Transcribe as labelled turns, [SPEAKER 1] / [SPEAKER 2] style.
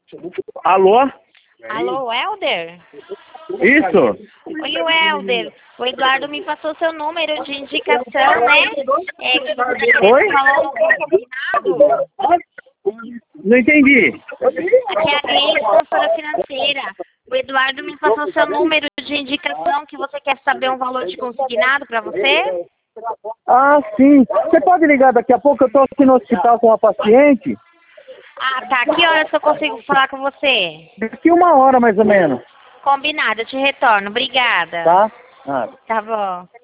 [SPEAKER 1] Alô?
[SPEAKER 2] Alô, Helder?
[SPEAKER 1] Isso?
[SPEAKER 2] Oi, Helder. O Eduardo me passou seu número de indicação, né? É que você
[SPEAKER 1] Oi?
[SPEAKER 2] falou combinado.
[SPEAKER 1] Não entendi.
[SPEAKER 2] Aqui é a Gleice, consultora financeira. O Eduardo me passou seu número de indicação, que você quer saber um valor de consignado para você?
[SPEAKER 1] Ah, sim. Você pode ligar daqui a pouco? Eu estou aqui no hospital com uma paciente.
[SPEAKER 2] Ah, tá. Que horas que eu consigo falar com você?
[SPEAKER 1] Daqui 1 hora, mais ou menos.
[SPEAKER 2] Combinado, eu te retorno. Obrigada.
[SPEAKER 1] Tá? Ah.
[SPEAKER 2] Tá bom.